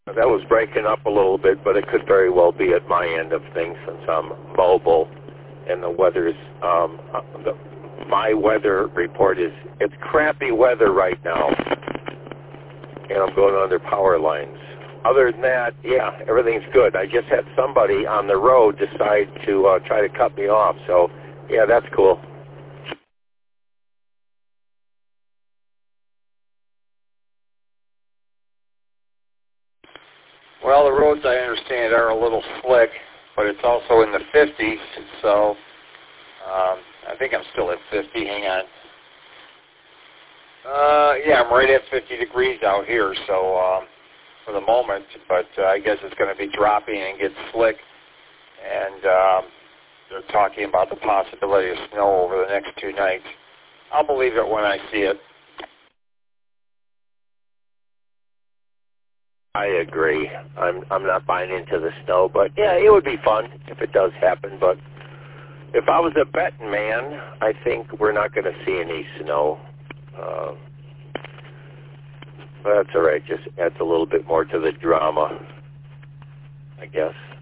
That was breaking up a little bit, but it could very well be at my end of things since I'm mobile and the weather's, my weather report is, it's crappy weather right now, and I'm going under power lines. Other than that, yeah, everything's good. I just had somebody on the road decide to try to cut me off, so yeah, that's cool. Well, the roads, I understand, are a little slick, but it's also in the 50s, so I think I'm still at 50. Hang on. Yeah, I'm right at 50 degrees out here, so for the moment, but I guess it's going to be dropping and get slick, and they're talking about the possibility of snow over the next 2 nights. I'll believe it when I see it. I agree. I'm not buying into the snow, but yeah, it would be fun if it does happen. But if I was a betting man, I think we're not going to see any snow. But that's all right. Just adds a little bit more to the drama, I guess.